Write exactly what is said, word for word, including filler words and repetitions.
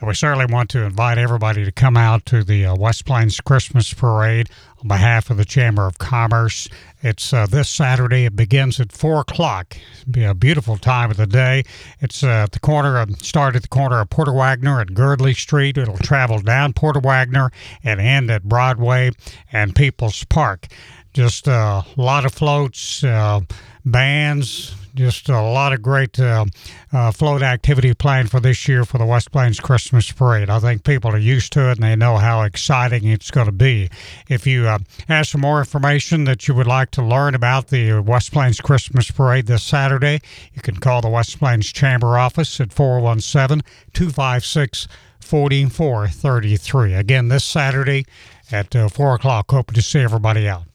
we certainly want to invite everybody to come out to the uh, West Plains Christmas Parade on behalf of the Chamber of Commerce. It's uh, this Saturday. It begins at four o'clock. It'll be a beautiful time of the day. It's uh, at the corner of, start at the corner of Porter Wagner and Girdley Street. It'll travel down Porter Wagner and end at Broadway and People's Park. Just uh, a lot of floats, uh, bands, just a lot of great uh, uh, float activity planned for this year for the West Plains Christmas Parade. I think people are used to it and they know how exciting it's going to be. If you uh, have some more information that you would like to learn about the West Plains Christmas Parade this Saturday, you can call the West Plains Chamber office at four one seven, two five six, four four three three. Again, this Saturday at uh, four o'clock. Hope to see everybody out.